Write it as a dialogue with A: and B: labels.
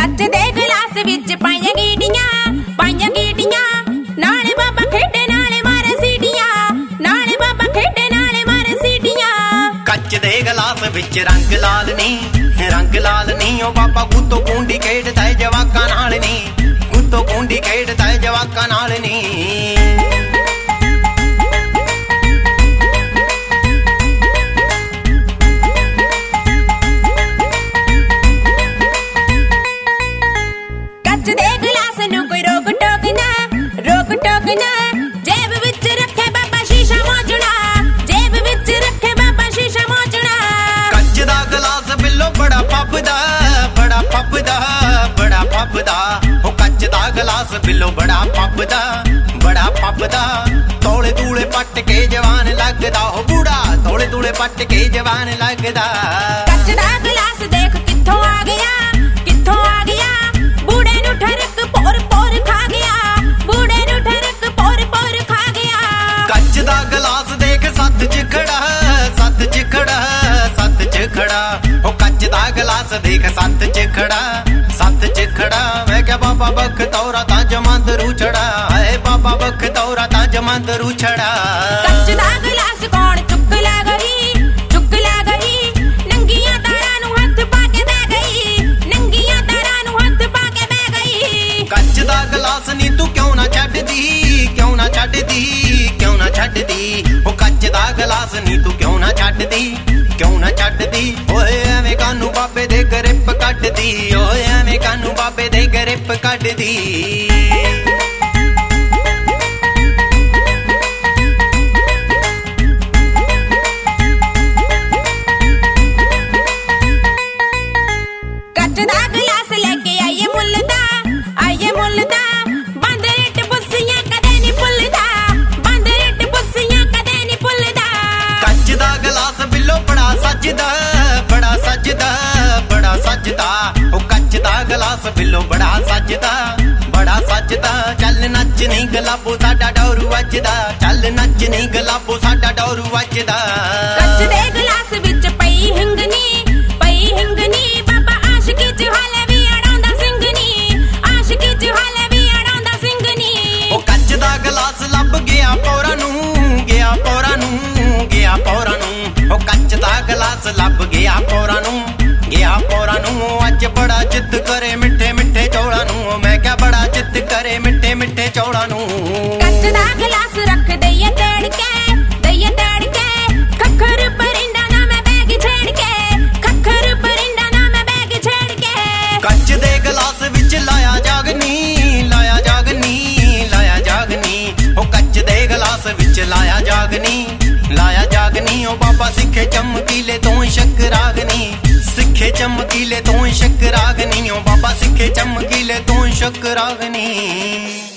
A: ਕੱਚ ਦੇ ਗਲਾਸ ਵਿੱਚ ਪਾਈਆਂ ਗੀਟੀਆਂ ਨਾਲੇ ਬਾਬਾ ਖੇਡੇ ਨਾਲੇ ਮਾਰੇ ਸੀਟੀਆਂ ਨਾਲੇ ਬਾਬਾ ਖੇਡੇ ਨਾਲੇ ਮਾਰੇ ਸੀਟੀਆਂ।
B: ਕੱਚ ਦੇ ਗਲਾਸ ਵਿੱਚ ਰੰਗ ਲਾਲ ਨੀ ਓ ਬਾਬਾ ਗੁੱਤੋਂ ਕੁੰਡੀ ਖੇਡਦਾ ਏ ਜਵਾਕਾਂ ਨਾਲ ਨੀ ਗੁੱਤੋਂ ਕੁੰਡੀ ਖੇਡਦਾ ਏ ਜਵਾਕਾਂ ਨਾਲ ਨੀ।
A: ਕੱਚ ਦੇ ਗਲਾਸ ਨੂੰ ਕੋਈ ਰੋਕ ਟੋਕ ਨਾ ਜੇਬ ਵਿੱਚ ਰੱਖੇ ਬਾਬਾ ਸ਼ੀਸ਼ਾ ਮੋਜਣਾ ਜੇਬ ਵਿੱਚ ਰੱਖੇ ਬਾਬਾ ਸ਼ੀਸ਼ਾ ਮੋਜਣਾ।
B: ਕੱਚ ਦਾ ਗਲਾਸ ਬਿੱਲੋ ਬੜਾ ਫੱਬਦਾ ਉਹ ਕੱਚ ਦਾ ਗਲਾਸ ਬਿੱਲੋ ਬੜਾ ਫੱਬਦਾ ਤੋਲੇ ਤੂਲੇ ਪੱਟ ਕੇ ਜਵਾਨ ਲੱਗਦਾ ਉਹ ਬੂੜਾ ਤੋਲੇ ਤੂਲੇ ਪੱਟ ਕੇ ਜਵਾਨ ਲੱਗਦਾ।
A: ਕੱਚ ਦਾ ਗਲਾਸ ਦੇਖ ਕਿੱਥੋਂ ਆ ਗਿਆ ਬੂੜੇ ਨੂੰ ਠਰਕ ਪੋਰ ਖਾ ਗਿਆ ਬੂੜੇ ਨੂੰ ਠਰਕ ਪੋਰ ਖਾ ਗਿਆ।
B: ਕੱਚ ਦਾ ਗਲਾਸ ਦੇਖ ਸੱਤ ਚ ਖੜਾ ਉਹ ਕੱਚ ਦਾ ਗਲਾਸ ਦੇਖ ਸੱਤ ਚ ਖੜਾ ਮੈਂ ਕਿਹਾ ਬਾਬਾ ਬਖਤੌਰਾ ਤਾਂ ਜਮੰਦਰੂ ਛੜਾ ਹੈ ਬਾਬਾ ਬਖਤੌਰਾ ਤਾਂ ਜਮੰਦਰੂ ਛੜਾ।
A: ਕੱਚ ਦਾ ਗਲਾਸ ਕੌਣ ਚੁੱਕ ਲੈ ਗਈ ਨੰਗੀਆਂ ਤਾਰਾਂ ਨੂੰ ਹੱਥ ਪਾ ਕੇ ਬਹਿ ਗਈ ਨੰਗੀਆਂ ਤਾਰਾਂ ਨੂੰ ਹੱਥ ਪਾ ਕੇ ਬਹਿ ਗਈ।
B: ਕੱਚ ਦਾ ਗਲਾਸ ਨੀ ਤੂੰ ਕਿਉਂ ਨਾ ਛੱਡਦੀ ਉਹ ਕੱਚ ਦਾ ਗਲਾਸ ਨੀ ਤੂੰ ਕਿਉਂ ਨਾ ਛੱਡਦੀ ਓਏ ਐਵੇਂ ਕਾਨੂੰ ਬਾਬੇ ਦੇ ਗ੍ਰਿਪ ਕੱਢਦੀ
A: ਕੱਚ ਦਾ ਗਲਾਸ ਲੈ ਕੇ ਆਈਏ ਮੁੱਲ ਦਾ ਬੰਦ ਰੇਟ ਬੁੱਸੀਆਂ ਕਦੇ ਨਹੀਂ ਭੁੱਲਦਾ
B: ਕੱਚ ਦਾ ਗਲਾਸ ਬਿੱਲੋ ਬੜਾ ਸੱਜਦਾ ਉਹ ਕੱਚ ਦਾ ਗਲਾਸ ਬਿੱਲੋ ਬੜਾ ਸੱਜਦਾ ਚੱਲ ਨੱਚ ਨਹੀਂ ਗਲਾਬੋ ਸਾਡਾ ਡੌਰੂ ਵੱਜਦਾ
A: ਕੱਚ ਦੇ ਗਲਾਸ ਵਿੱਚ ਪਈ ਹਿੰਗਨੀ ਬਾਬਾ ਆਸ਼ਕੀ ਚ ਹਾਲੇ ਵੀ ਅੜਾਉਂਦਾ ਸਿੰਘਨੀ
B: ਉਹ ਕੱਚ ਦਾ ਗਲਾਸ ਲੱਭ ਗਿਆ ਪੌਰਾਂ ਨੂੰ ਉਹ ਕੱਚ ਦਾ ਗਲਾਸ ਲੱਭ ਗਿਆ ਪੌਰਾਂ ਨੂੰ ਅੱਜ ਬੜਾ ਜਿੱਦ ਕਰੇ ਮਿੱਠੇ ਚੌਲਾਂ ਨੂੰ ਮੈਂ ਕਿਹਾ ਬੜਾ ਜਿੱਦ ਕਰੇ ਮਿੱਠੇ ਚੌਲਾਂ ਨੂੰ।
A: ਕੱਚ ਦਾ ਗਲਾਸ ਰੱਖ ਦਈਏ ਤੇੜ ਕੇ ਖੱਖਰ ਪਰਿੰਡਾ ਨਾ ਮੈਂ ਬੈਗ ਛੇੜ ਕੇ
B: ਕੱਚ ਦੇ ਗਲਾਸ ਵਿੱਚ ਲਾਇਆ ਜਾਗਨੀ ਉਹ ਕੱਚ ਦੇ ਗਲਾਸ ਵਿੱਚ ਲਾਇਆ ਜਾਗਨੀ ਉਹ ਬਾਬਾ ਸਿੱਖੇ ਚਮਕੀਲੇ ਤੋਂ ਸ਼ੱਕਰਾਗਨੀ ਉਹ ਬਾਬਾ ਸਿੱਖੇ ਚਮਕੀਲੇ ਤੋਂ ਸ਼ੱਕਰਾਗਨੀ।